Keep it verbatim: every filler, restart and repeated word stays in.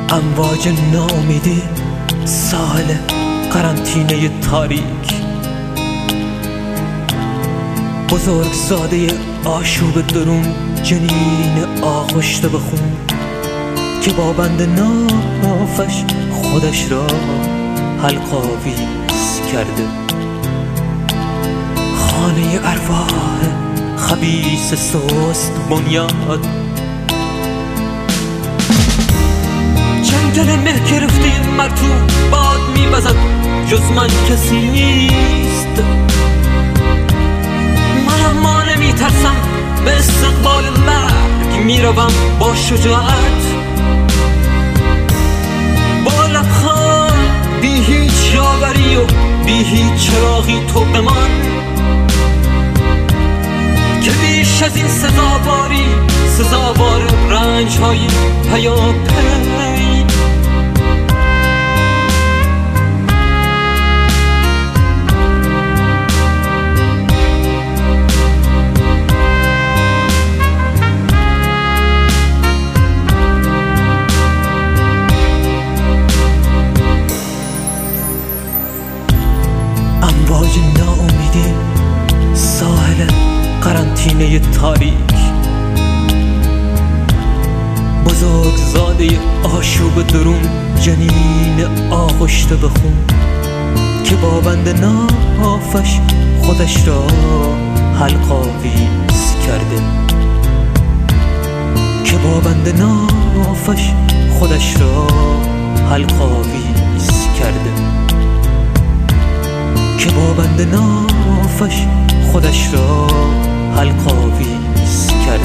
امواج نامیدی، ساحل قرنطینه تاریک، بزرگزاده آشوب درون، جنین آغشته به خون که با بند نافش خودش را حلق‌آویز کرده. خانه ارواح خبیث سست بنیاد، جنگل مه گرفته مرطوب باد می‌وزد، جز من کسی نیست. من اما نمی‌ترسم، به استقبال مرگ میروم با شجاعت، با لبخند بی هیچ یاوری و بی هیچ چراغی تو بمان که بیش از این سزاواری سزاوار رنج های پیاپی. امواج ناامیدی، ساحل قرنطینه تاریک، بزرگزاده آشوب درون، جنین آغشته به خون که با بند نافش خودش را حلق‌آویز کرده، که با بند نافش خودش را حلق‌آویز کرده، که با بند نافش خودش را حلق‌آویز کرده.